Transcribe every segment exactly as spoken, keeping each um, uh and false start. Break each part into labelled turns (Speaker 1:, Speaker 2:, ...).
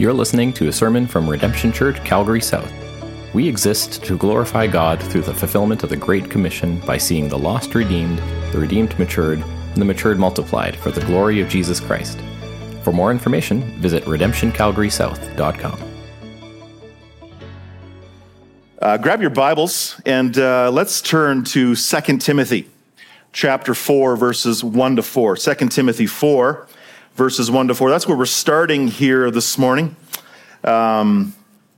Speaker 1: You're listening to a sermon from Redemption Church, Calgary South. We exist to glorify God through the fulfillment of the Great Commission by seeing the lost redeemed, the redeemed matured, and the matured multiplied for the glory of Jesus Christ. For more information, visit redemption calgary south dot com.
Speaker 2: Uh, grab your Bibles and uh, let's turn to Second Timothy chapter four, verses one to four. Second Timothy four, verses one to four. That's where we're starting here this morning. Um,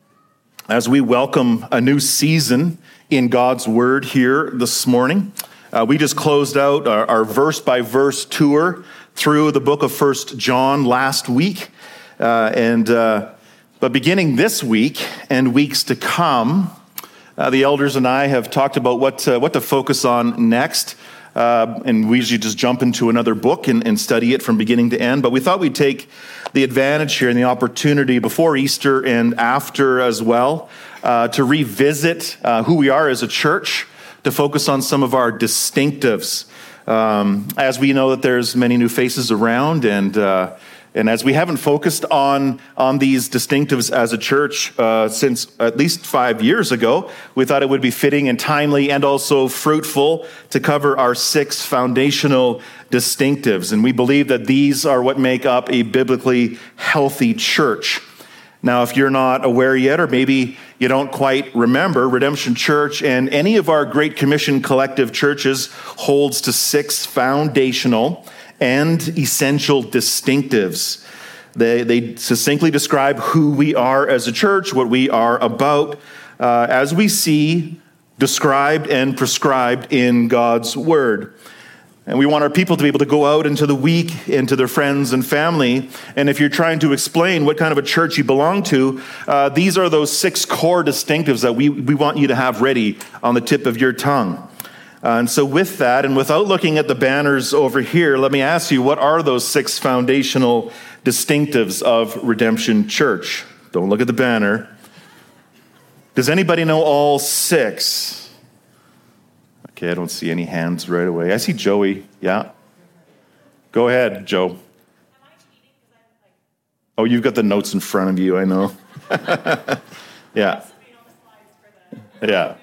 Speaker 2: as we welcome a new season in God's Word here this morning. Uh, we just closed out our, our verse-by-verse tour through the book of First John last week. Uh, and uh, but beginning this week and weeks to come, uh, the elders and I have talked about what, uh, what to focus on next. Uh, and we usually just jump into another book and, and study it from beginning to end. But we thought we'd take the advantage here and the opportunity before Easter and after as well uh, to revisit uh, who we are as a church, to focus on some of our distinctives. Um, as we know that there's many new faces around, and uh, and as we haven't focused on on these distinctives as a church uh, since at least five years ago, we thought it would be fitting and timely and also fruitful to cover our six foundational distinctives. And we believe that these are what make up a biblically healthy church. Now, if you're not aware yet, or maybe you don't quite remember, Redemption Church and any of our Great Commission collective churches holds to six foundational and essential distinctives. They, they succinctly describe who we are as a church, what we are about, uh, as we see described and prescribed in God's Word. And we want our people to be able to go out into the week, into their friends and family. And if you're trying to explain what kind of a church you belong to, uh, these are those six core distinctives that we, we want you to have ready on the tip of your tongue. Uh, and so with that, and without looking at the banners over here, let me ask you, what are those six foundational distinctives of Redemption Church? Don't look at the banner. Does anybody know all six? Okay, I don't see any hands right away. I see Joey. Yeah. Go ahead, Joe. Oh, you've got the notes in front of you, I know. Yeah. Yeah.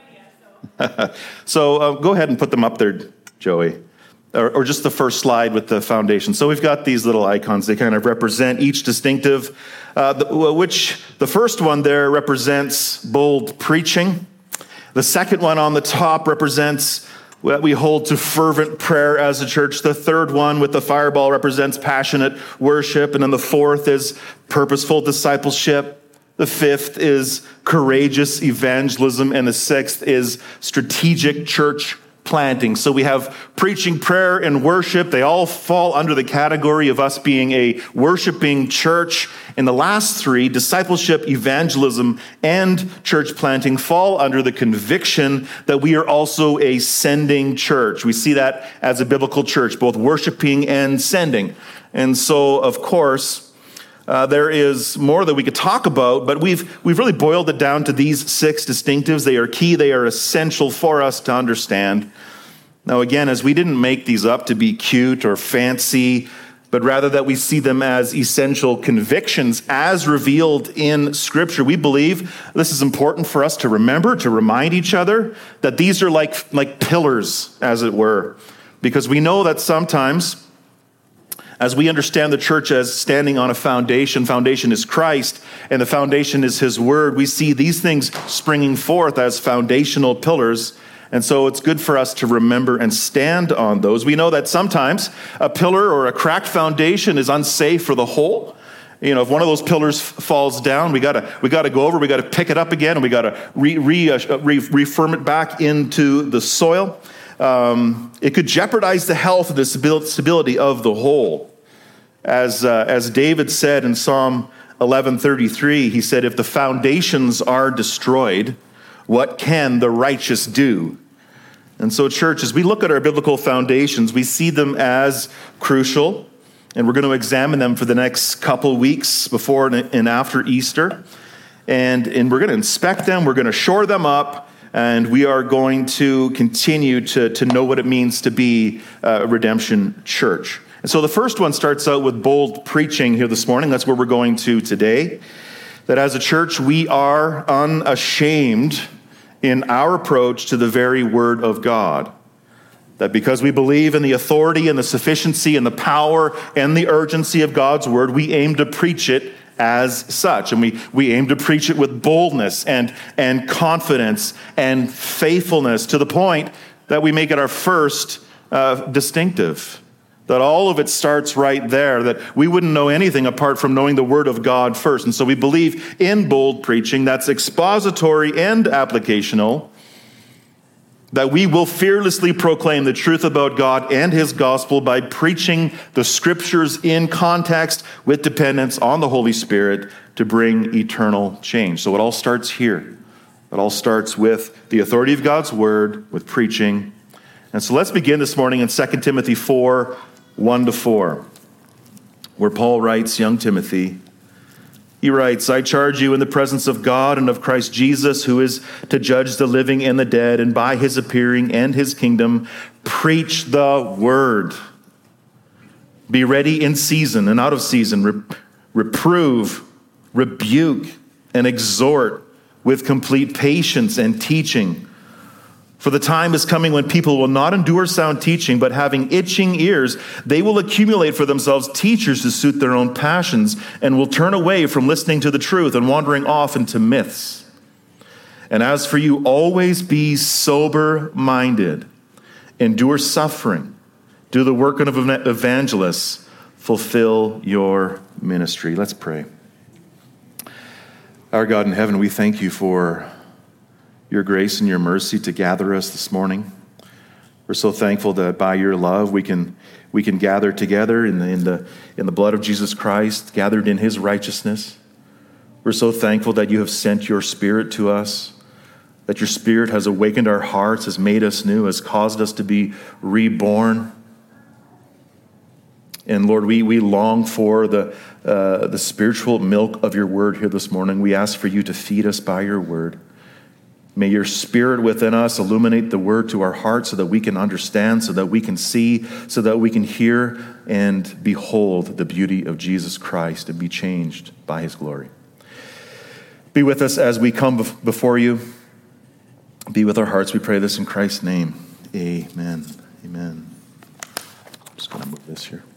Speaker 2: So uh, go ahead and put them up there, Joey. Or, or just the first slide with the foundation. So we've got these little icons. They kind of represent each distinctive, uh, the, which the first one there represents bold preaching. The second one on the top represents what we hold to fervent prayer as a church. The third one with the fireball represents passionate worship. And then the fourth is purposeful discipleship. The fifth is courageous evangelism. And the sixth is strategic church planting. So we have preaching, prayer, and worship. They all fall under the category of us being a worshiping church. And the last three, discipleship, evangelism, and church planting, fall under the conviction that we are also a sending church. We see that as a biblical church, both worshiping and sending. And so, of course, Uh, there is more that we could talk about, but we've we've really boiled it down to these six distinctives. They are key. They are essential for us to understand. Now, again, as we didn't make these up to be cute or fancy, but rather that we see them as essential convictions as revealed in Scripture. We believe this is important for us to remember, to remind each other that these are like, like pillars, as it were, because we know that sometimes, as we understand the church as standing on a foundation, foundation is Christ, and the foundation is His Word, we see these things springing forth as foundational pillars. And so it's good for us to remember and stand on those. We know that sometimes a pillar or a cracked foundation is unsafe for the whole. You know, if one of those pillars f- falls down, we gotta we gotta go over, we gotta pick it up again, and we gotta re, re, uh, re, refirm it back into the soil. Um, it could jeopardize the health and the stability of the whole. As uh, as David said in Psalm eleven thirty-three, he said, "If the foundations are destroyed, what can the righteous do?" And so, church, as we look at our biblical foundations, we see them as crucial, and we're going to examine them for the next couple weeks before and after Easter. And, and we're going to inspect them, we're going to shore them up, and we are going to continue to, to know what it means to be a Redemption Church. And so the first one starts out with bold preaching here this morning. That's where we're going to today. That as a church, we are unashamed in our approach to the very word of God. That because we believe in the authority and the sufficiency and the power and the urgency of God's word, we aim to preach it as such. And we, we aim to preach it with boldness and, and confidence and faithfulness to the point that we make it our first uh, distinctive. That all of it starts right there, that we wouldn't know anything apart from knowing the word of God first. And so we believe in bold preaching that's expository and applicational, that we will fearlessly proclaim the truth about God and his gospel by preaching the scriptures in context with dependence on the Holy Spirit to bring eternal change. So it all starts here. It all starts with the authority of God's word, with preaching. And so let's begin this morning in Second Timothy four, one to four, where Paul writes, young Timothy, he writes, I charge you in the presence of God and of Christ Jesus, who is to judge the living and the dead, and by his appearing and his kingdom, preach the word. Be ready in season and out of season. Re- reprove, rebuke, and exhort with complete patience and teaching. For the time is coming when people will not endure sound teaching, but having itching ears, they will accumulate for themselves teachers to suit their own passions, and will turn away from listening to the truth and wandering off into myths. And as for you, always be sober-minded, endure suffering, do the work of evangelists, fulfill your ministry. Let's pray. Our God in heaven, we thank you for your grace and your mercy to gather us this morning. We're so thankful that by your love we can we can gather together in the in the in the blood of Jesus Christ, gathered in his righteousness. We're so thankful that you have sent your Spirit to us, that your Spirit has awakened our hearts, has made us new, has caused us to be reborn. And Lord, we we long for the uh, the spiritual milk of your word here this morning. We ask for you to feed us by your word. May your Spirit within us illuminate the word to our hearts so that we can understand, so that we can see, so that we can hear and behold the beauty of Jesus Christ and be changed by his glory. Be with us as we come before you. Be with our hearts. We pray this in Christ's name. Amen. Amen. I'm just going to move this here.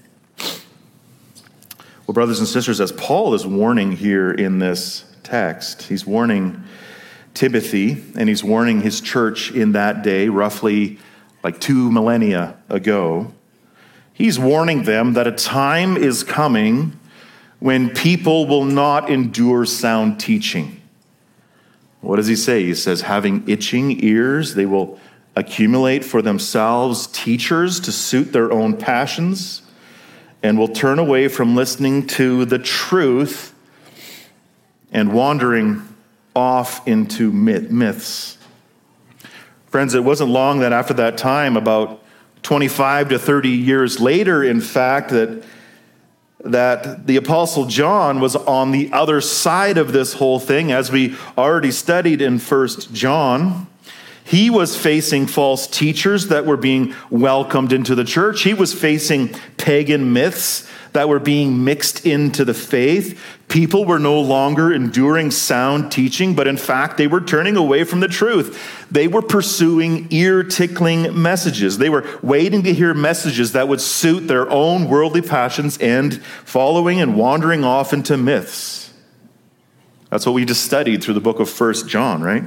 Speaker 2: Well, brothers and sisters, as Paul is warning here in this text, he's warning Timothy, and he's warning his church in that day, roughly like two millennia ago. He's warning them that a time is coming when people will not endure sound teaching. What does he say? He says, having itching ears, they will accumulate for themselves teachers to suit their own passions, and will turn away from listening to the truth and wandering off into myths. Friends, it wasn't long that after that time, about twenty-five to thirty years later, in fact, that, that the Apostle John was on the other side of this whole thing, as we already studied in First John. He was facing false teachers that were being welcomed into the church. He was facing pagan myths that were being mixed into the faith. People were no longer enduring sound teaching, but in fact, they were turning away from the truth. They were pursuing ear-tickling messages. They were waiting to hear messages that would suit their own worldly passions and following and wandering off into myths. That's what we just studied through the book of First John, right?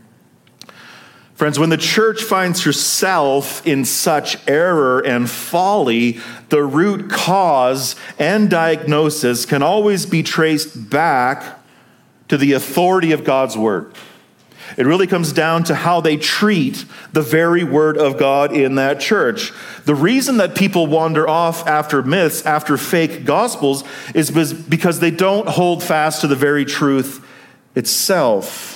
Speaker 2: Friends, when the church finds herself in such error and folly, the root cause and diagnosis can always be traced back to the authority of God's word. It really comes down to how they treat the very word of God in that church. The reason that people wander off after myths, after fake gospels, is because they don't hold fast to the very truth itself.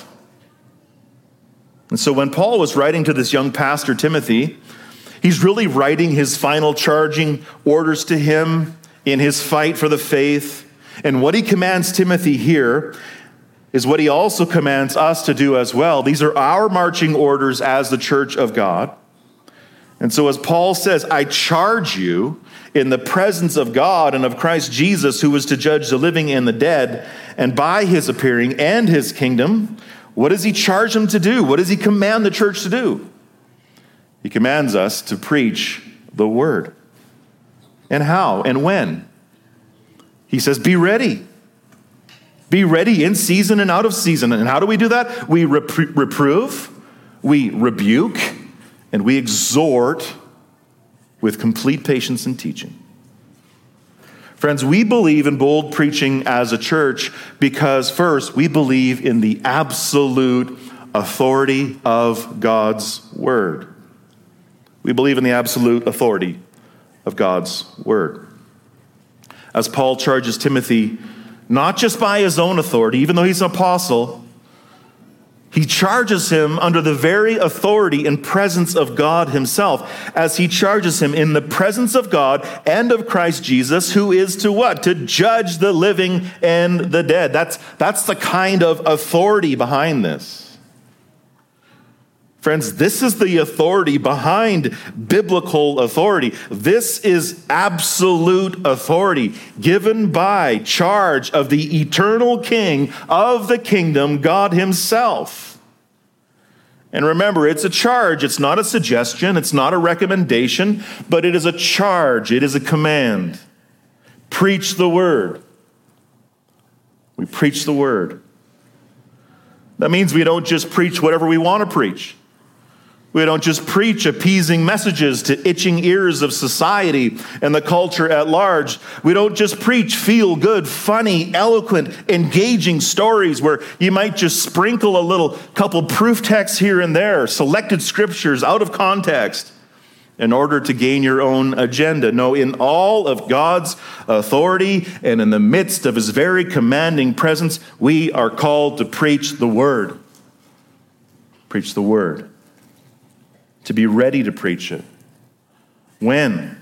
Speaker 2: And so when Paul was writing to this young pastor, Timothy, he's really writing his final charging orders to him in his fight for the faith. And what he commands Timothy here is what he also commands us to do as well. These are our marching orders as the church of God. And so as Paul says, I charge you in the presence of God and of Christ Jesus, who was to judge the living and the dead, and by his appearing and his kingdom, what does he charge them to do? What does he command the church to do? He commands us to preach the word. And how and when? He says, be ready. Be ready in season and out of season. And how do we do that? We repro- reprove, we rebuke, and we exhort with complete patience and teaching. Friends, we believe in bold preaching as a church because, first, we believe in the absolute authority of God's word. We believe in the absolute authority of God's word. As Paul charges Timothy, not just by his own authority, even though he's an apostle, he charges him under the very authority and presence of God himself, as he charges him in the presence of God and of Christ Jesus, who is to what? To judge the living and the dead. That's, that's the kind of authority behind this. Friends, this is the authority behind biblical authority. This is absolute authority given by charge of the eternal King of the kingdom, God himself. And remember, it's a charge. It's not a suggestion. It's not a recommendation, but it is a charge. It is a command. Preach the word. We preach the word. That means we don't just preach whatever we want to preach. We don't just preach appeasing messages to itching ears of society and the culture at large. We don't just preach feel-good, funny, eloquent, engaging stories where you might just sprinkle a little couple proof texts here and there, selected scriptures out of context in order to gain your own agenda. No, in all of God's authority and in the midst of his very commanding presence, we are called to preach the word. Preach the word. To be ready to preach it. When?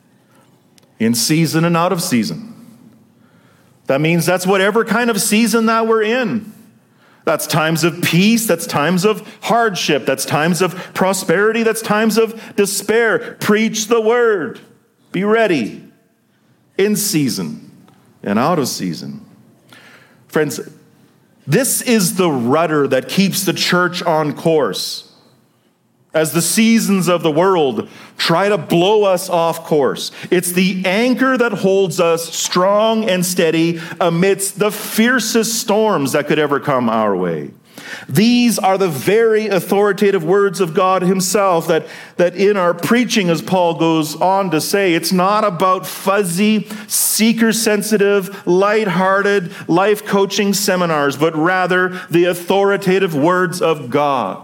Speaker 2: In season and out of season. That means that's whatever kind of season that we're in. That's times of peace, that's times of hardship, that's times of prosperity, that's times of despair. Preach the word. Be ready. In season and out of season. Friends, this is the rudder that keeps the church on course. As the seasons of the world try to blow us off course. It's the anchor that holds us strong and steady amidst the fiercest storms that could ever come our way. These are the very authoritative words of God himself that, that in our preaching, as Paul goes on to say, it's not about fuzzy, seeker-sensitive, lighthearted, life-coaching seminars, but rather the authoritative words of God.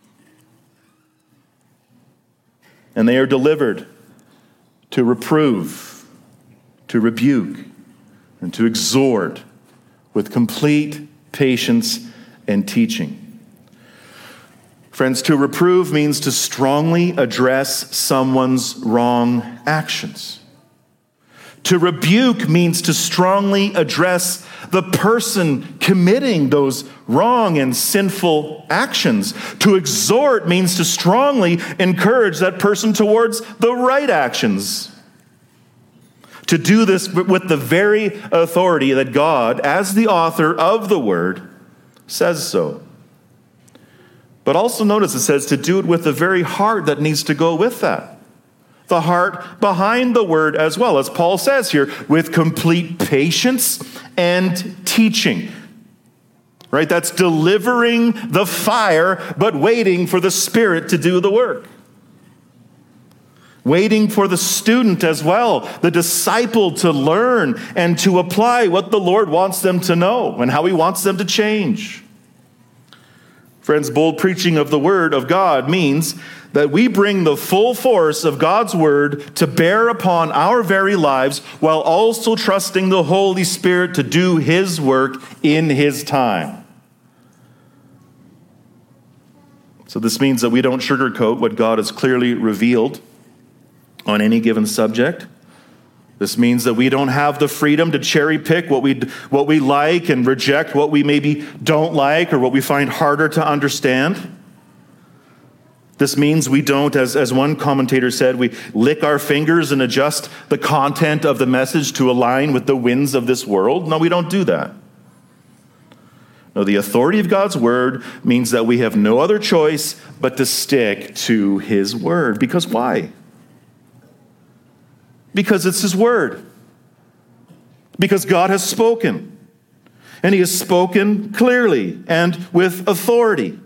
Speaker 2: And they are delivered to reprove, to rebuke, and to exhort with complete patience and teaching. Friends, to reprove means to strongly address someone's wrong actions. To rebuke means to strongly address the person committing those wrong and sinful actions. To exhort means to strongly encourage that person towards the right actions. To do this with the very authority that God, as the author of the word, says so. But also notice it says to do it with the very heart that needs to go with that. The heart behind the word as well, as Paul says here, with complete patience and teaching. Right? That's delivering the fire, but waiting for the Spirit to do the work. Waiting for the student as well, the disciple, to learn and to apply what the Lord wants them to know and how he wants them to change. Friends, bold preaching of the word of God means that we bring the full force of God's word to bear upon our very lives while also trusting the Holy Spirit to do his work in his time. So this means that we don't sugarcoat what God has clearly revealed on any given subject. This means that we don't have the freedom to cherry pick what we what we like and reject what we maybe don't like or what we find harder to understand. This means we don't, as, as one commentator said, we lick our fingers and adjust the content of the message to align with the winds of this world. No, we don't do that. No, the authority of God's word means that we have no other choice but to stick to his word. Because why? Because it's his word. Because God has spoken. And he has spoken clearly and with authority.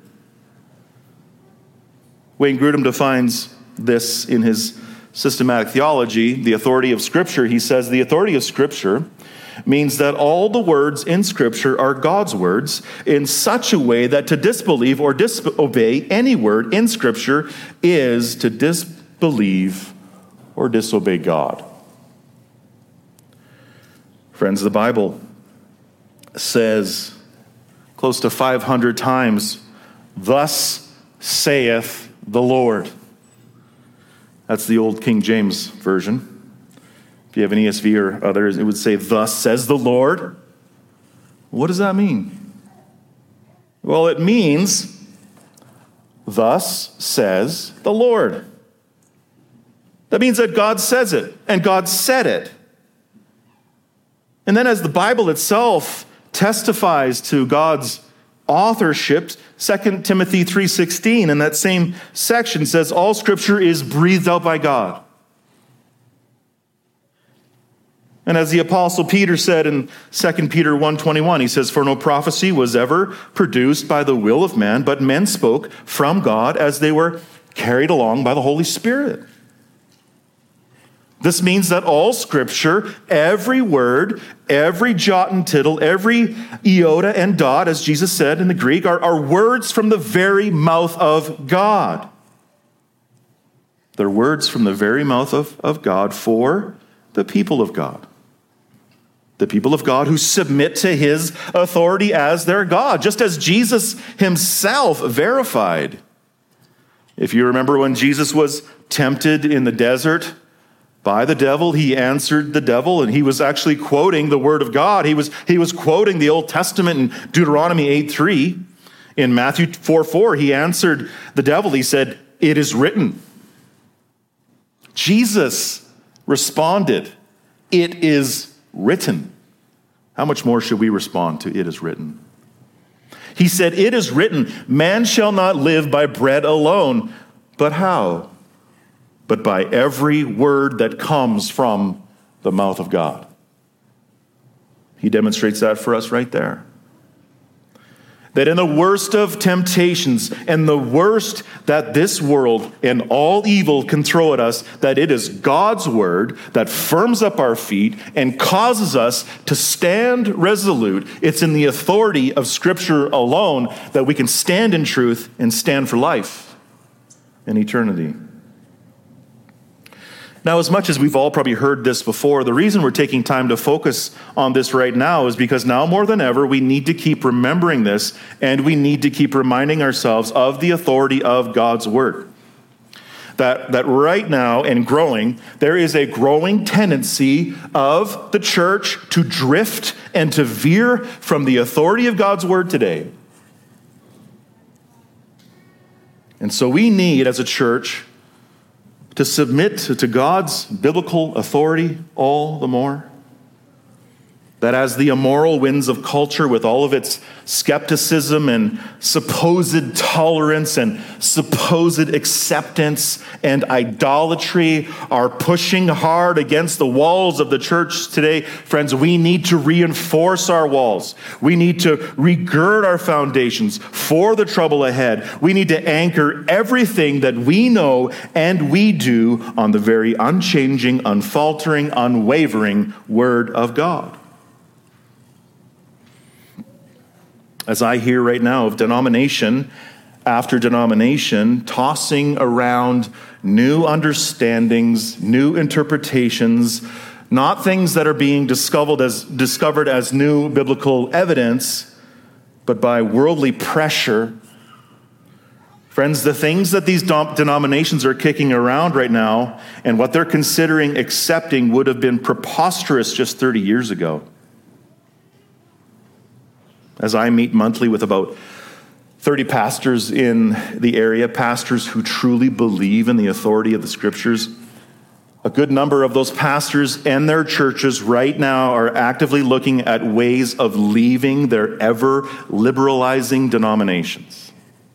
Speaker 2: Wayne Grudem defines this in his systematic theology, the authority of Scripture. He says, the authority of Scripture means that all the words in Scripture are God's words in such a way that to disbelieve or disobey any word in Scripture is to disbelieve or disobey God. Friends, the Bible says close to five hundred times, "Thus saith the Lord." That's the old King James Version. If you have an E S V or others, it would say, "Thus says the Lord." What does that mean? Well, it means, "Thus says the Lord." That means that God says it, and God said it. And then as the Bible itself testifies to God's authorship, Second Timothy three sixteen in that same section says, all Scripture is breathed out by God. And as the Apostle Peter said in Second Peter one twenty-one, he says, "For no prophecy was ever produced by the will of man, but men spoke from God as they were carried along by the Holy Spirit." This means that all Scripture, every word, every jot and tittle, every iota and dot, as Jesus said in the Greek, are, are words from the very mouth of God. They're words from the very mouth of, of God for the people of God. The people of God who submit to his authority as their God, just as Jesus himself verified. If you remember when Jesus was tempted in the desert by the devil, he answered the devil, and he was actually quoting the word of God. He was, he was quoting the Old Testament in Deuteronomy eight three. In Matthew four four, he answered the devil. He said, "It is written." Jesus responded, "It is written." How much more should we respond to "it is written"? He said, "It is written, man shall not live by bread alone." But how? But by every word that comes from the mouth of God. He demonstrates that for us right there. That in the worst of temptations and the worst that this world and all evil can throw at us, that it is God's word that firms up our feet and causes us to stand resolute. It's in the authority of Scripture alone that we can stand in truth and stand for life and eternity. Now, as much as we've all probably heard this before, the reason we're taking time to focus on this right now is because now more than ever, we need to keep remembering this, and we need to keep reminding ourselves of the authority of God's word. That, that right now, and growing, there is a growing tendency of the church to drift and to veer from the authority of God's word today. And so we need, as a church, to submit to God's biblical authority all the more. That as the immoral winds of culture, with all of its skepticism and supposed tolerance and supposed acceptance and idolatry, are pushing hard against the walls of the church today, friends, we need to reinforce our walls. We need to regird our foundations for the trouble ahead. We need to anchor everything that we know and we do on the very unchanging, unfaltering, unwavering Word of God. As I hear right now of denomination after denomination tossing around new understandings, new interpretations, not things that are being discovered as, discovered as new biblical evidence, but by worldly pressure. Friends, the things that these denominations are kicking around right now and what they're considering accepting would have been preposterous just thirty years ago. As I meet monthly with about thirty pastors in the area, pastors who truly believe in the authority of the Scriptures. A good number of those pastors and their churches right now are actively looking at ways of leaving their ever-liberalizing denominations,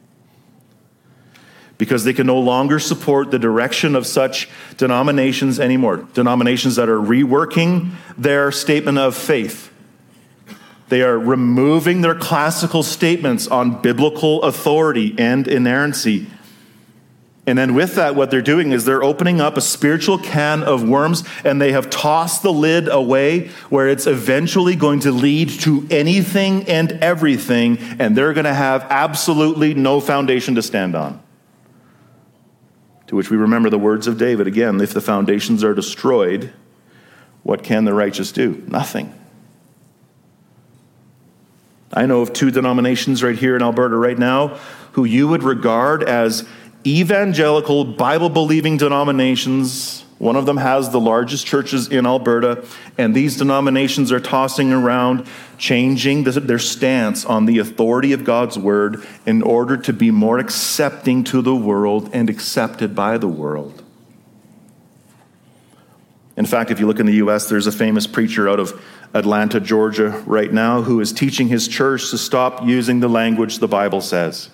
Speaker 2: because they can no longer support the direction of such denominations anymore. Denominations that are reworking their statement of faith. They are removing their classical statements on biblical authority and inerrancy. And then with that, what they're doing is they're opening up a spiritual can of worms, and they have tossed the lid away where it's eventually going to lead to anything and everything, and they're going to have absolutely no foundation to stand on. To which we remember the words of David again, if the foundations are destroyed, what can the righteous do? Nothing. I know of two denominations right here in Alberta right now who you would regard as evangelical, Bible-believing denominations. One of them has the largest churches in Alberta, and these denominations are tossing around, changing their stance on the authority of God's word in order to be more accepting to the world and accepted by the world. In fact, if you look in the U S, there's a famous preacher out of Atlanta, Georgia right now who is teaching his church to stop using the language the Bible says.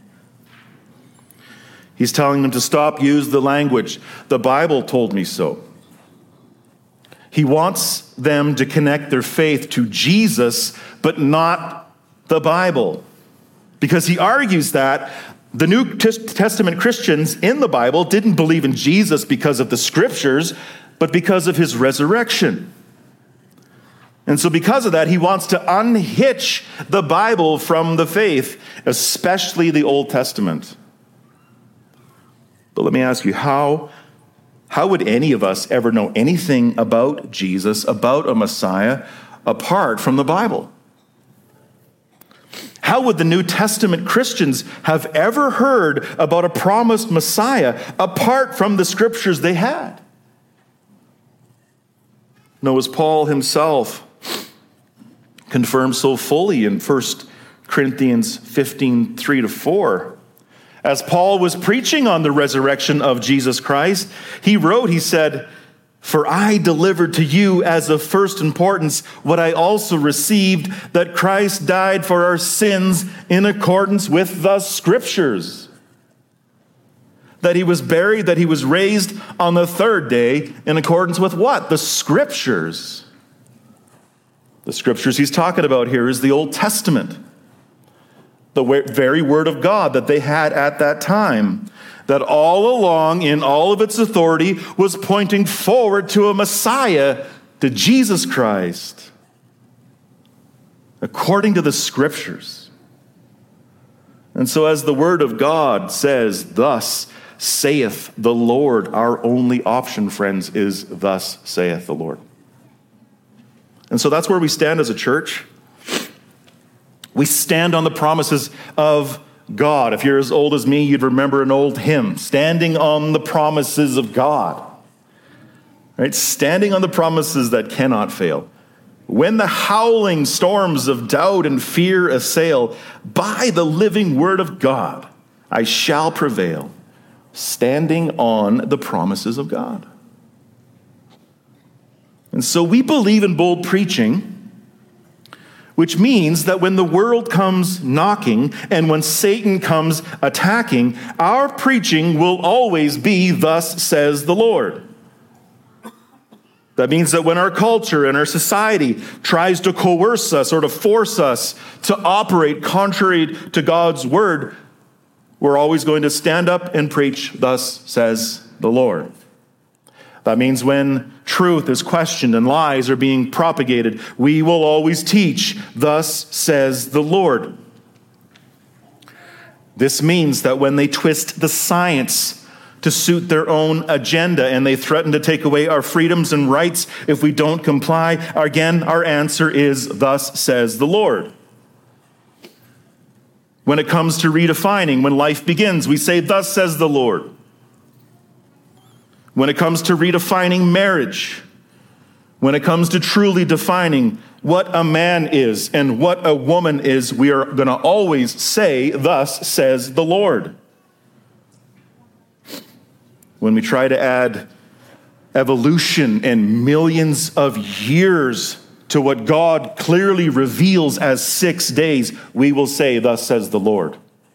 Speaker 2: He's telling them to stop using the language, the Bible told me so. He wants them to connect their faith to Jesus, but not the Bible. Because he argues that the New Testament Christians in the Bible didn't believe in Jesus because of the Scriptures, but because of his resurrection. And so because of that, he wants to unhitch the Bible from the faith, especially the Old Testament. But let me ask you, how, how would any of us ever know anything about Jesus, about a Messiah, apart from the Bible? How would the New Testament Christians have ever heard about a promised Messiah apart from the Scriptures they had? No, as Paul himself confirms so fully in First Corinthians fifteen, three to four, as Paul was preaching on the resurrection of Jesus Christ, he wrote, he said, "For I delivered to you as of first importance what I also received, that Christ died for our sins in accordance with the Scriptures. That he was buried, that he was raised on the third day in accordance with what? The Scriptures." The Scriptures he's talking about here is the Old Testament. The very word of God that they had at that time, that all along in all of its authority was pointing forward to a Messiah, to Jesus Christ, according to the Scriptures. And so as the word of God says, "Thus saith the Lord," our only option, friends, is "Thus saith the Lord." And so that's where we stand as a church. We stand on the promises of God. If you're as old as me, you'd remember an old hymn, "Standing on the Promises of God." Right? Standing on the promises that cannot fail. When the howling storms of doubt and fear assail, by the living word of God, I shall prevail. Standing on the promises of God. And so we believe in bold preaching, which means that when the world comes knocking and when Satan comes attacking, our preaching will always be "Thus says the Lord." That means that when our culture and our society tries to coerce us or to force us to operate contrary to God's word, we're always going to stand up and preach, "Thus says the Lord." That means when truth is questioned and lies are being propagated, we will always teach, "Thus says the Lord." This means that when they twist the science to suit their own agenda and they threaten to take away our freedoms and rights if we don't comply, again, our answer is, "Thus says the Lord." When it comes to redefining, when life begins, we say, "Thus says the Lord." When it comes to redefining marriage, when it comes to truly defining what a man is and what a woman is, we are going to always say, thus says the Lord. When we try to add evolution and millions of years to what God clearly reveals as six days, we will say, thus says the Lord.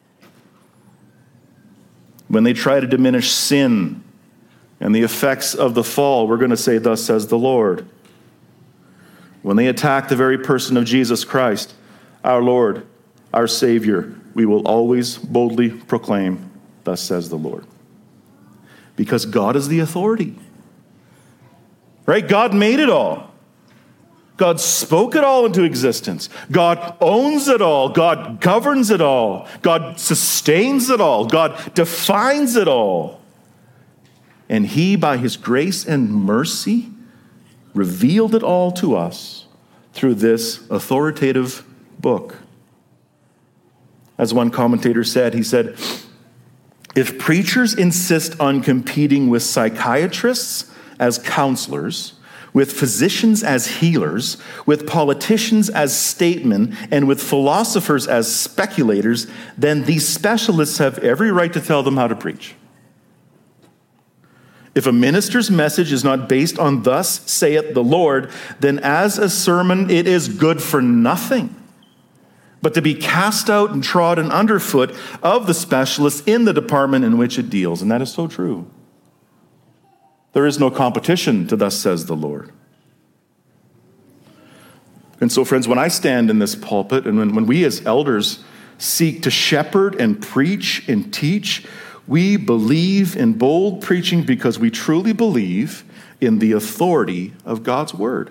Speaker 2: When they try to diminish sin and the effects of the fall, we're going to say, thus says the Lord. When they attack the very person of Jesus Christ, our Lord, our Savior, we will always boldly proclaim, thus says the Lord. Because God is the authority. Right? God made it all. God spoke it all into existence. God owns it all. God governs it all. God sustains it all. God defines it all. And he, by his grace and mercy, revealed it all to us through this authoritative book. As one commentator said, he said, if preachers insist on competing with psychiatrists as counselors, with physicians as healers, with politicians as statesmen, and with philosophers as speculators, then these specialists have every right to tell them how to preach. If a minister's message is not based on thus saith the Lord, then as a sermon it is good for nothing, but to be cast out and trodden underfoot of the specialists in the department in which it deals. And that is so true. There is no competition to thus says the Lord. And so, friends, when I stand in this pulpit and when, when we as elders seek to shepherd and preach and teach, we believe in bold preaching because we truly believe in the authority of God's word.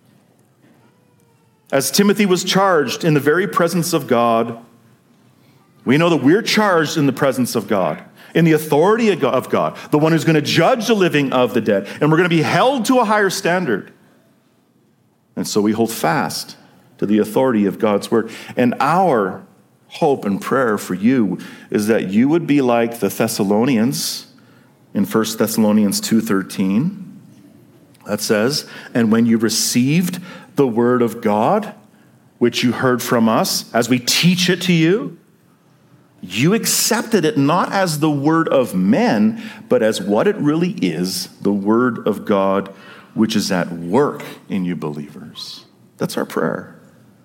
Speaker 2: As Timothy was charged in the very presence of God, we know that we're charged in the presence of God, in the authority of God, the one who's going to judge the living of the dead, and we're going to be held to a higher standard. And so we hold fast to the authority of God's word. And our hope and prayer for you is that you would be like the Thessalonians in First Thessalonians two thirteen. That says, and when you received the word of God, which you heard from us, as we teach it to you, you accepted it not as the word of men, but as what it really is, the word of God, which is at work in you believers. That's our prayer.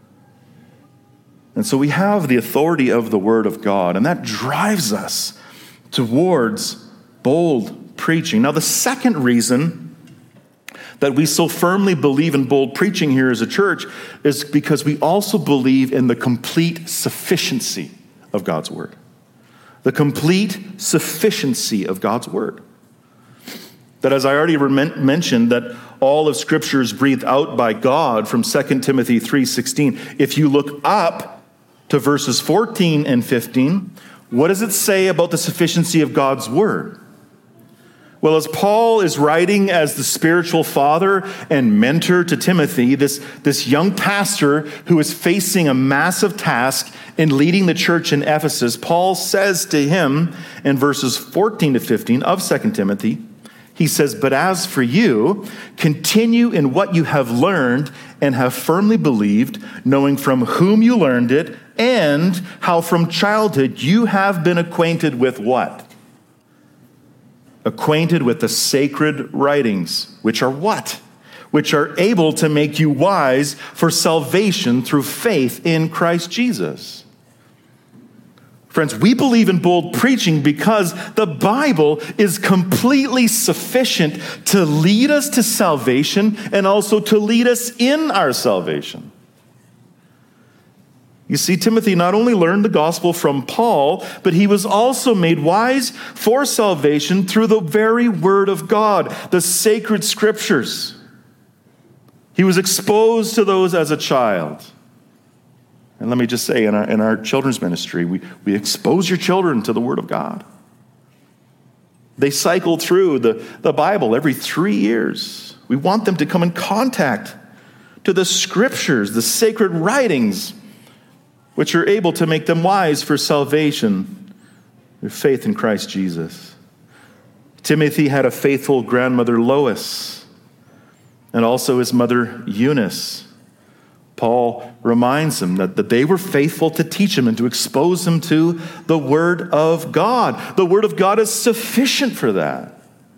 Speaker 2: And so we have the authority of the word of God, and that drives us towards bold preaching. Now, the second reason that we so firmly believe in bold preaching here as a church is because we also believe in the complete sufficiency of God's word. The complete sufficiency of God's word. That, as I already mentioned, that all of Scripture is breathed out by God from Second Timothy three sixteen. If you look up to verses fourteen and fifteen, what does it say about the sufficiency of God's word? Well, as Paul is writing as the spiritual father and mentor to Timothy, this, this young pastor who is facing a massive task in leading the church in Ephesus, Paul says to him in verses fourteen to fifteen of Second Timothy, he says, but as for you, continue in what you have learned and have firmly believed, knowing from whom you learned it, and how from childhood you have been acquainted with what? Acquainted with the sacred writings, which are what? Which are able to make you wise for salvation through faith in Christ Jesus. Friends, we believe in bold preaching because the Bible is completely sufficient to lead us to salvation and also to lead us in our salvation. You see, Timothy not only learned the gospel from Paul, but he was also made wise for salvation through the very word of God, the sacred scriptures. He was exposed to those as a child. And let me just say, in our, in our children's ministry, we, we expose your children to the word of God. They cycle through the, the Bible every three years. We want them to come in contact to the scriptures, the sacred writings, which are able to make them wise for salvation through faith in Christ Jesus. Timothy had a faithful grandmother, Lois, and also his mother, Eunice. Paul reminds them that, that they were faithful to teach him and to expose him to the Word of God. The Word of God is sufficient for that.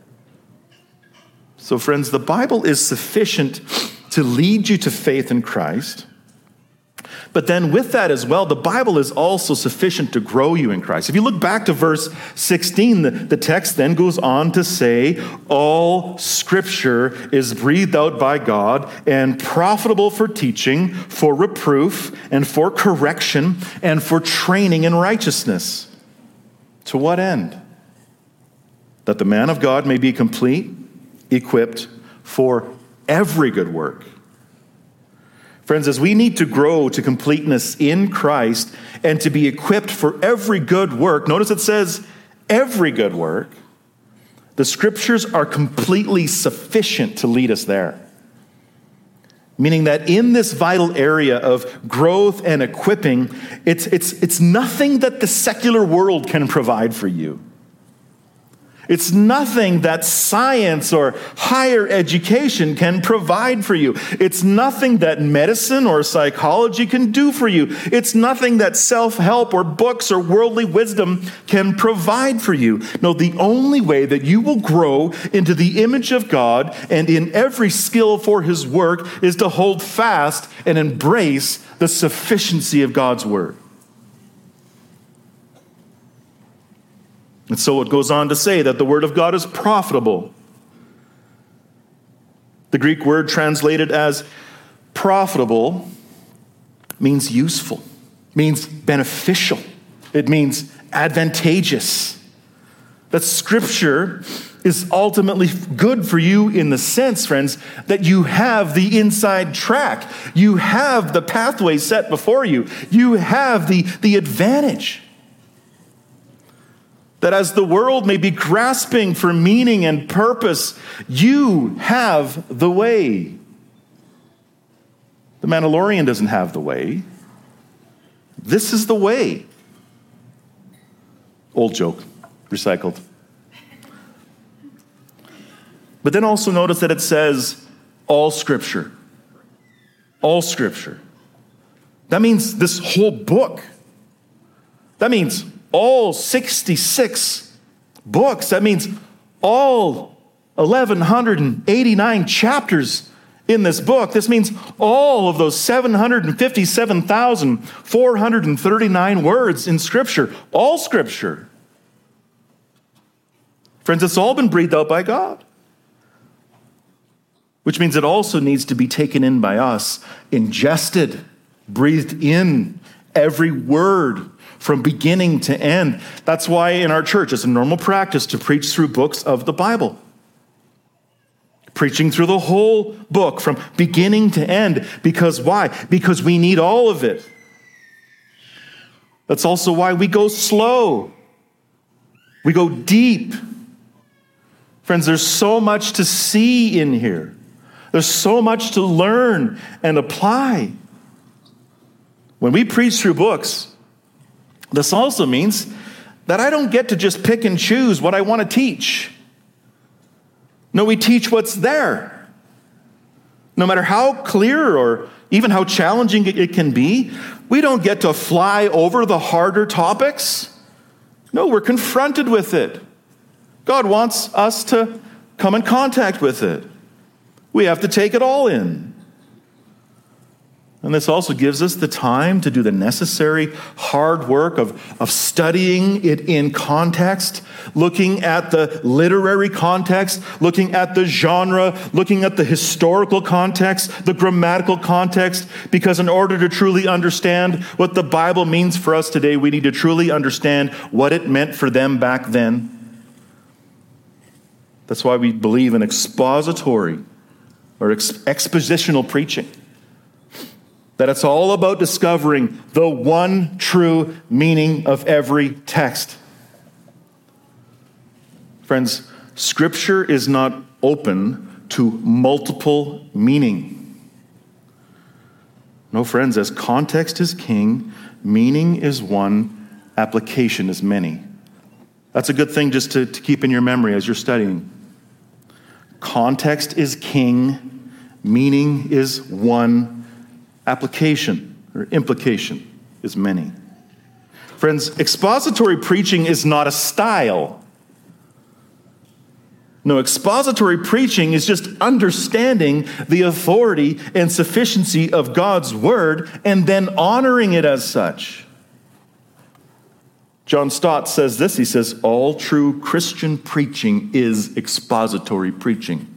Speaker 2: So friends, the Bible is sufficient to lead you to faith in Christ. But then with that as well, the Bible is also sufficient to grow you in Christ. If you look back to verse sixteen, the, the text then goes on to say, all Scripture is breathed out by God and profitable for teaching, for reproof, and for correction, and for training in righteousness. To what end? That the man of God may be complete, equipped for every good work. Friends, as we need to grow to completeness in Christ and to be equipped for every good work, notice it says every good work, the Scriptures are completely sufficient to lead us there. Meaning that in this vital area of growth and equipping, it's, it's, it's nothing that the secular world can provide for you. It's nothing that science or higher education can provide for you. It's nothing that medicine or psychology can do for you. It's nothing that self-help or books or worldly wisdom can provide for you. No, the only way that you will grow into the image of God and in every skill for His work is to hold fast and embrace the sufficiency of God's Word. And so it goes on to say that the Word of God is profitable. The Greek word translated as profitable means useful, means beneficial. It means advantageous. That Scripture is ultimately good for you in the sense, friends, that you have the inside track. You have the pathway set before you. You have the, the advantage. That as the world may be grasping for meaning and purpose, you have the way. The Mandalorian doesn't have the way. This is the way. Old joke, recycled. But then also notice that it says all Scripture. All Scripture. That means this whole book. That means all sixty-six books. That means all eleven eighty-nine chapters in this book. This means all of those seven hundred fifty-seven thousand four hundred thirty-nine words in Scripture. All Scripture. Friends, it's all been breathed out by God. Which means it also needs to be taken in by us, ingested, breathed in, every word, from beginning to end. That's why in our church it's a normal practice to preach through books of the Bible. Preaching through the whole book from beginning to end. Because why? Because we need all of it. That's also why we go slow. We go deep. Friends, there's so much to see in here. There's so much to learn and apply. When we preach through books, this also means that I don't get to just pick and choose what I want to teach. No, we teach what's there. No matter how clear or even how challenging it can be, we don't get to fly over the harder topics. No, we're confronted with it. God wants us to come in contact with it. We have to take it all in. And this also gives us the time to do the necessary hard work of, of studying it in context, looking at the literary context, looking at the genre, looking at the historical context, the grammatical context, because in order to truly understand what the Bible means for us today, we need to truly understand what it meant for them back then. That's why we believe in expository or ex- expositional preaching. That it's all about discovering the one true meaning of every text. Friends, Scripture is not open to multiple meaning. No, friends, as context is king, meaning is one, application is many. That's a good thing just to, to keep in your memory as you're studying. Context is king, meaning is one, application or implication is many. Friends, expository preaching is not a style. No, expository preaching is just understanding the authority and sufficiency of God's word and then honoring it as such. John Stott says this, he says, all true Christian preaching is expository preaching.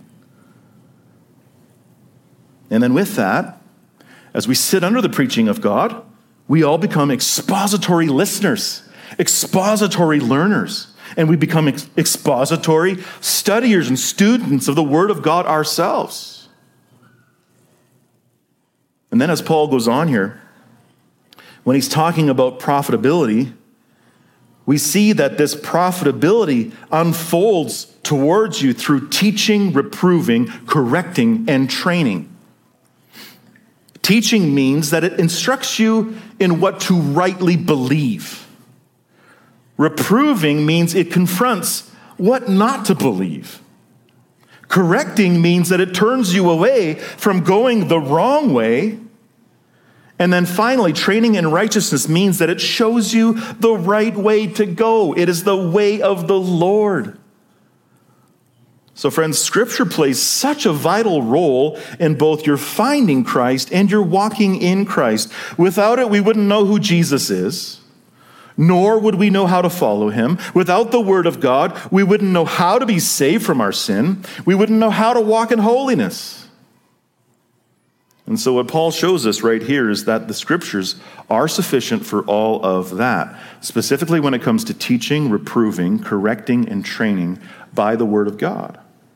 Speaker 2: And then with that, as we sit under the preaching of God, we all become expository listeners, expository learners, and we become ex- expository studiers and students of the Word of God ourselves. And then as Paul goes on here, when he's talking about profitability, we see that this profitability unfolds towards you through teaching, reproving, correcting, and training. Teaching means that it instructs you in what to rightly believe. Reproving means it confronts what not to believe. Correcting means that it turns you away from going the wrong way. And then finally, training in righteousness means that it shows you the right way to go. It is the way of the Lord. So friends, Scripture plays such a vital role in both your finding Christ and your walking in Christ. Without it, we wouldn't know who Jesus is, nor would we know how to follow him. Without the Word of God, we wouldn't know how to be saved from our sin. We wouldn't know how to walk in holiness. And so what Paul shows us right here is that the Scriptures are sufficient for all of that, specifically when it comes to teaching, reproving, correcting, and training by the Word of God.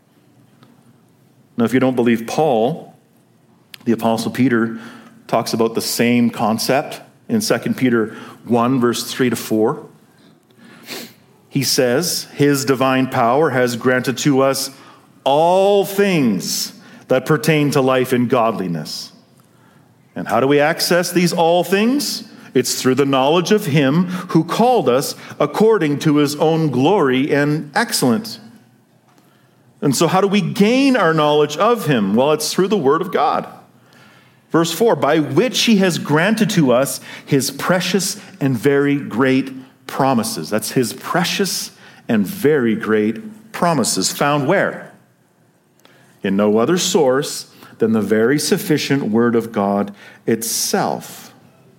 Speaker 2: Now, if you don't believe Paul, the Apostle Peter talks about the same concept in Second Peter one, verse three to four. He says, his divine power has granted to us all things that pertain to life and godliness. And how do we access these all things? It's through the knowledge of him who called us according to his own glory and excellence. And so how do we gain our knowledge of him? Well, it's through the Word of God. Verse four, by which he has granted to us his precious and very great promises. That's his precious and very great promises. Found where? In no other source than the very sufficient Word of God itself.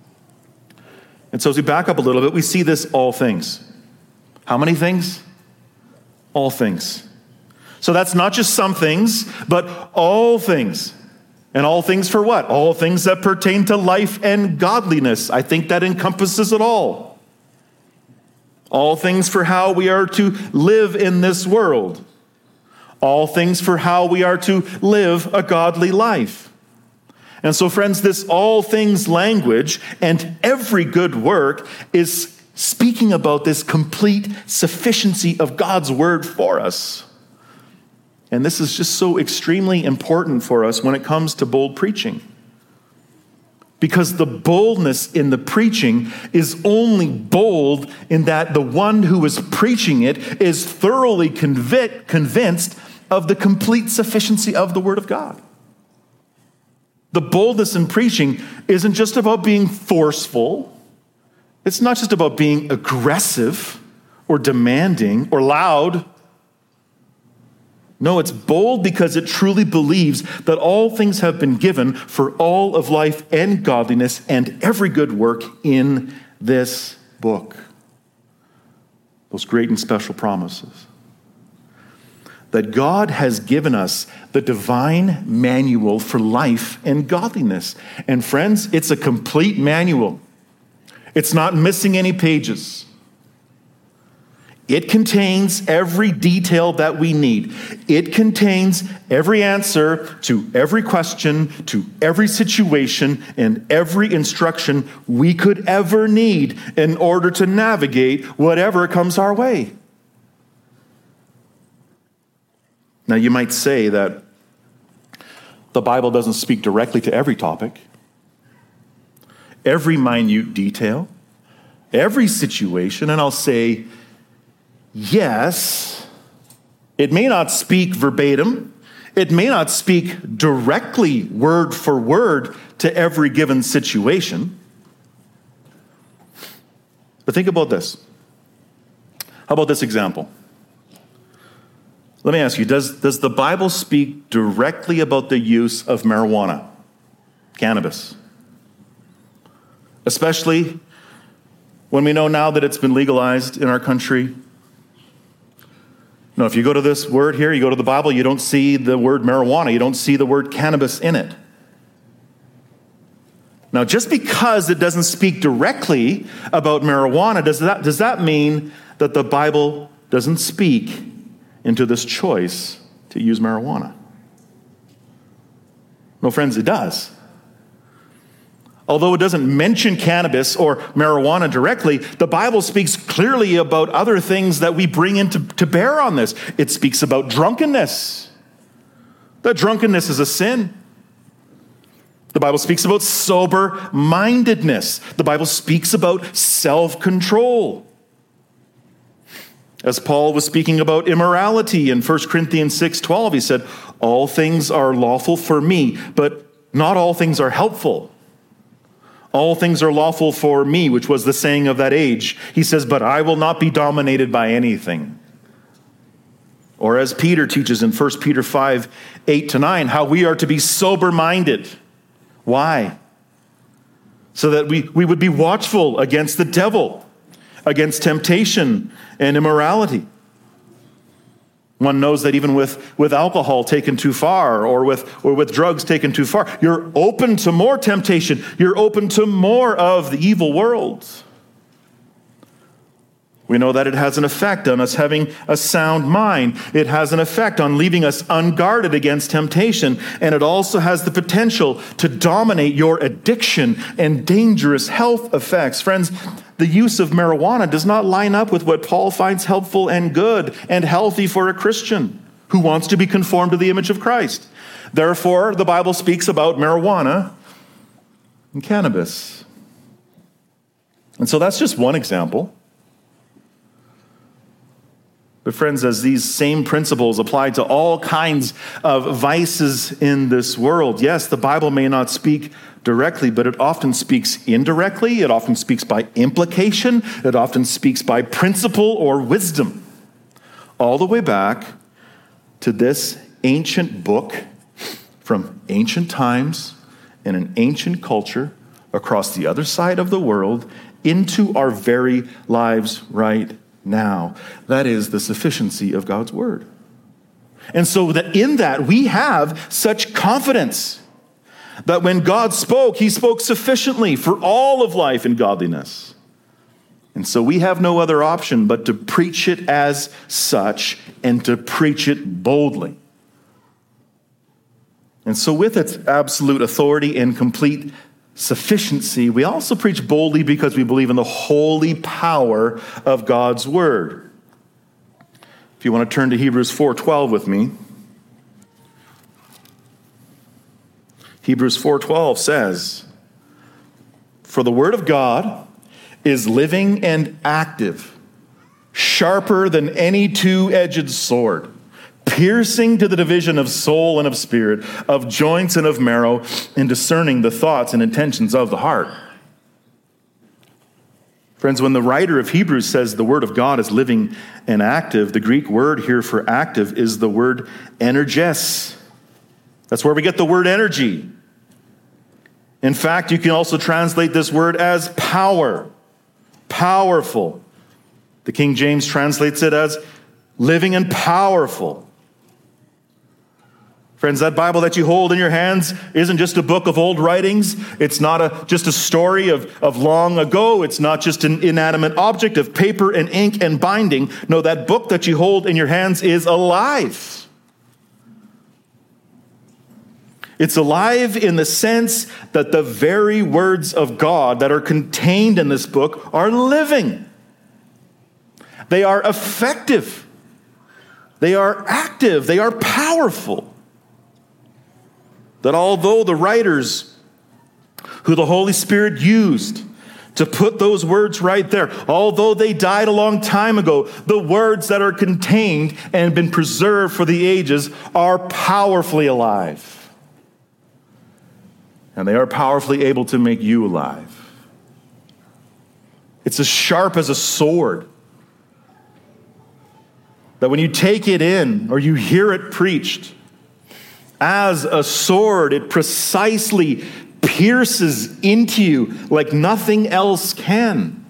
Speaker 2: And so as we back up a little bit, we see this all things. How many things? All things. So that's not just some things, but all things. And all things for what? All things that pertain to life and godliness. I think that encompasses it all. All things for how we are to live in this world. All things for how we are to live a godly life. And so, friends, this all things language and every good work is speaking about this complete sufficiency of God's word for us. And this is just so extremely important for us when it comes to bold preaching. Because the boldness in the preaching is only bold in that the one who is preaching it is thoroughly convic- convinced of the complete sufficiency of the Word of God. The boldness in preaching isn't just about being forceful. It's not just about being aggressive or demanding or loud. No, it's bold because it truly believes that all things have been given for all of life and godliness and every good work in this book. Those great and special promises. That God has given us the divine manual for life and godliness. And friends, it's a complete manual. It's not missing any pages. It contains every detail that we need. It contains every answer to every question, to every situation, and every instruction we could ever need in order to navigate whatever comes our way. Now, you might say that the Bible doesn't speak directly to every topic, every minute detail, every situation, and I'll say, yes, it may not speak verbatim. It may not speak directly, word for word, to every given situation. But think about this. How about this example? Let me ask you, does, does the Bible speak directly about the use of marijuana, cannabis? Especially when we know now that it's been legalized in our country. No, if you go to this word here, you go to the Bible, you don't see the word marijuana, you don't see the word cannabis in it. Now, just because it doesn't speak directly about marijuana, does that, does that mean that the Bible doesn't speak into this choice to use marijuana? No, friends, it does. Although it doesn't mention cannabis or marijuana directly, the Bible speaks clearly about other things that we bring into to bear on this. It speaks about drunkenness. That drunkenness is a sin. The Bible speaks about sober-mindedness. The Bible speaks about self-control. As Paul was speaking about immorality in First Corinthians six twelve, he said, all things are lawful for me, but not all things are helpful. All things are lawful for me, which was the saying of that age. He says, but I will not be dominated by anything. Or as Peter teaches in First Peter five, eight to nine, how we are to be sober-minded. Why? So that we, we would be watchful against the devil, against temptation and immorality. One knows that even with, with alcohol taken too far or with, or with drugs taken too far, you're open to more temptation. You're open to more of the evil world. We know that it has an effect on us having a sound mind. It has an effect on leaving us unguarded against temptation. And it also has the potential to dominate your addiction and dangerous health effects. Friends, the use of marijuana does not line up with what Paul finds helpful and good and healthy for a Christian who wants to be conformed to the image of Christ. Therefore, the Bible speaks about marijuana and cannabis. And so that's just one example. But friends, as these same principles apply to all kinds of vices in this world, yes, the Bible may not speak directly, but it often speaks indirectly. It often speaks by implication. It often speaks by principle or wisdom. All the way back to this ancient book from ancient times in an ancient culture across the other side of the world into our very lives right now. That is the sufficiency of God's word. And so that in that we have such confidence that when God spoke, he spoke sufficiently for all of life and godliness. And so we have no other option but to preach it as such and to preach it boldly. And so with its absolute authority and complete sufficiency, we also preach boldly because we believe in the holy power of God's word. If you want to turn to Hebrews four twelve with me. Hebrews four twelve says, for the word of God is living and active, sharper than any two-edged sword, piercing to the division of soul and of spirit, of joints and of marrow, and discerning the thoughts and intentions of the heart. Friends, when the writer of Hebrews says the word of God is living and active, the Greek word here for active is the word energes. That's where we get the word energy. In fact, you can also translate this word as power, powerful. The King James translates it as living and powerful. Friends, that Bible that you hold in your hands isn't just a book of old writings. It's not a, just a story of, of long ago. It's not just an inanimate object of paper and ink and binding. No, that book that you hold in your hands is alive. It's alive in the sense that the very words of God that are contained in this book are living. They are effective. They are active. They are powerful. That although the writers who the Holy Spirit used to put those words right there, although they died a long time ago, the words that are contained and been preserved for the ages are powerfully alive. and they are powerfully able to make you alive. It's as sharp as a sword, that when you take it in or you hear it preached, as a sword, it precisely pierces into you like nothing else can.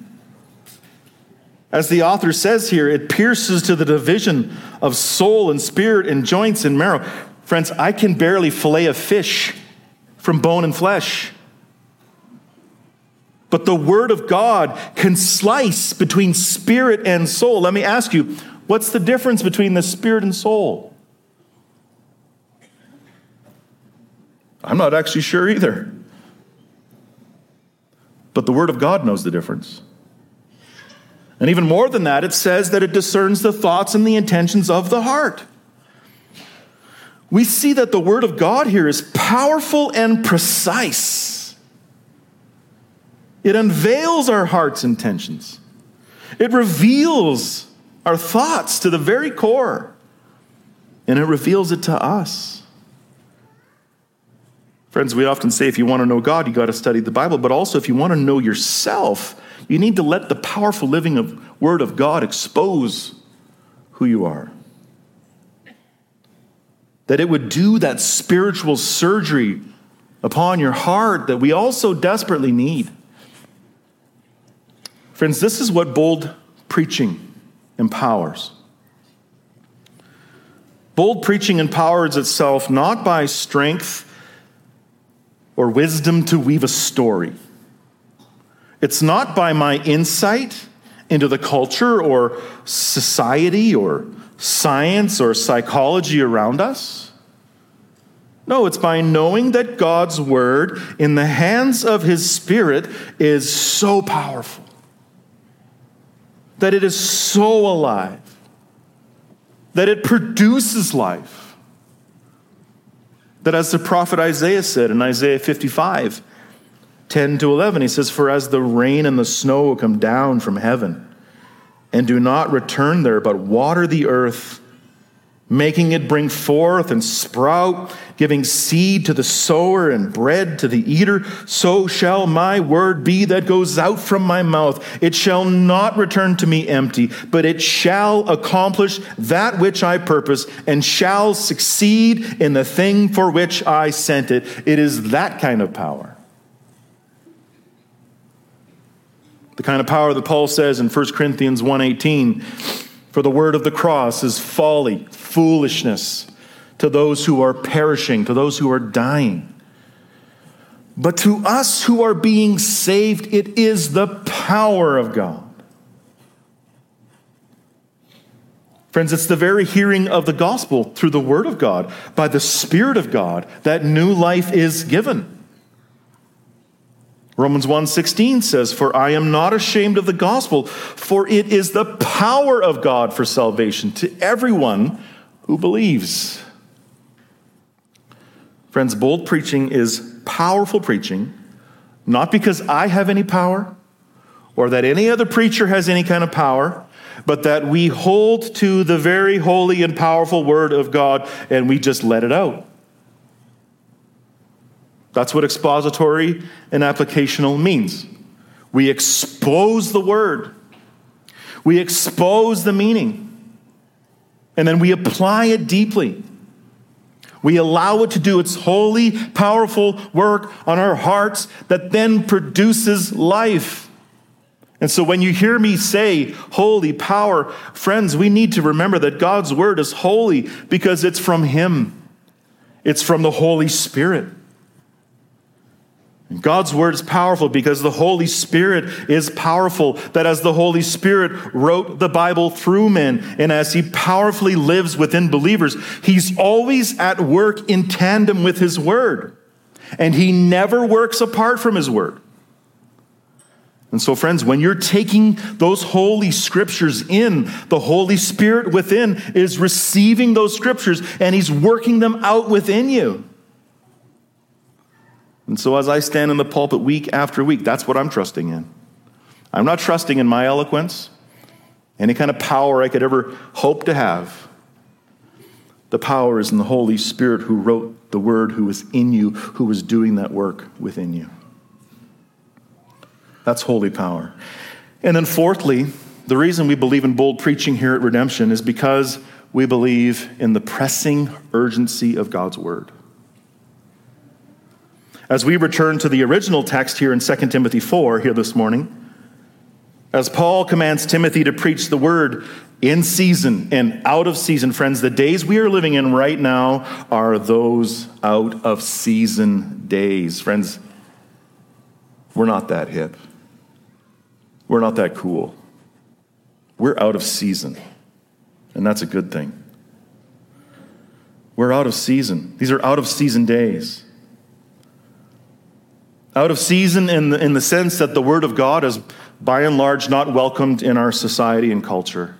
Speaker 2: As the author says here, it pierces to the division of soul and spirit and joints and marrow. Friends, I can barely fillet a fish from bone and flesh. But the Word of God can slice between spirit and soul. Let me ask you, what's the difference between the spirit and soul? I'm not actually sure either. But the Word of God knows the difference. And even more than that, it says that it discerns the thoughts and the intentions of the heart. We see that the Word of God here is powerful and precise. It unveils our heart's intentions. It reveals our thoughts to the very core. And it reveals it to us. Friends, we often say if you want to know God, you got to study the Bible. But also if you want to know yourself, you need to let the powerful living of Word of God expose who you are. That it would do that spiritual surgery upon your heart that we all so desperately need. Friends, this is what bold preaching empowers. Bold preaching empowers itself not by strength or wisdom to weave a story. It's not by my insight into the culture or society or science or psychology around us. No, it's by knowing that God's Word in the hands of His Spirit is so powerful, that it is so alive, that it produces life. That as the prophet Isaiah said in Isaiah fifty-five, ten to eleven, he says, "For as the rain and the snow will come down from heaven, and do not return there, but water the earth, making it bring forth and sprout, giving seed to the sower and bread to the eater, so shall my word be that goes out from my mouth. It shall not return to me empty, but it shall accomplish that which I purpose, and shall succeed in the thing for which I sent it." It is that kind of power. The kind of power that Paul says in First Corinthians one eighteen, "For the word of the cross is folly, foolishness to those who are perishing, to those who are dying. But to us who are being saved, it is the power of God." Friends, it's the very hearing of the gospel through the word of God, by the Spirit of God, that new life is given. Romans one sixteen says, "For I am not ashamed of the gospel, for it is the power of God for salvation to everyone who believes." Friends, bold preaching is powerful preaching, not because I have any power or that any other preacher has any kind of power, but that we hold to the very holy and powerful Word of God and we just let it out. That's what expository and applicational means. We expose the word. We expose the meaning. And then we apply it deeply. We allow it to do its holy, powerful work on our hearts that then produces life. And so when you hear me say holy power, friends, we need to remember that God's word is holy because it's from Him. It's from the Holy Spirit. God's word is powerful because the Holy Spirit is powerful, that as the Holy Spirit wrote the Bible through men, and as He powerfully lives within believers, He's always at work in tandem with His word. And He never works apart from His word. And so, friends, when you're taking those holy scriptures in, the Holy Spirit within is receiving those scriptures and He's working them out within you. And so as I stand in the pulpit week after week, that's what I'm trusting in. I'm not trusting in my eloquence, any kind of power I could ever hope to have. The power is in the Holy Spirit who wrote the word, who is in you, who was doing that work within you. That's holy power. And then fourthly, the reason we believe in bold preaching here at Redemption is because we believe in the pressing urgency of God's word. As we return to the original text here in Second Timothy four here this morning, as Paul commands Timothy to preach the word in season and out of season, friends, the days we are living in right now are those out of season days. Friends, we're not that hip. We're not that cool. We're out of season, and that's a good thing. We're out of season. These are out of season days. Out of season in the, in the sense that the Word of God is by and large not welcomed in our society and culture.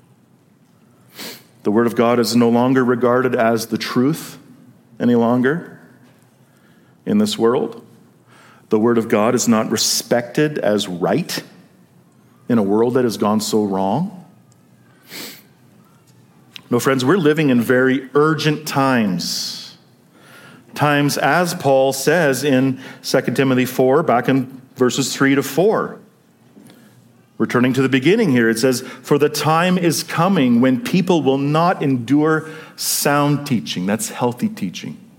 Speaker 2: The Word of God is no longer regarded as the truth any longer in this world. The Word of God is not respected as right in a world that has gone so wrong. No, friends, we're living in very urgent times. Times, as Paul says in Second Timothy four, back in verses three to four. Returning to the beginning here, it says, "For the time is coming when people will not endure sound teaching." That's healthy teaching.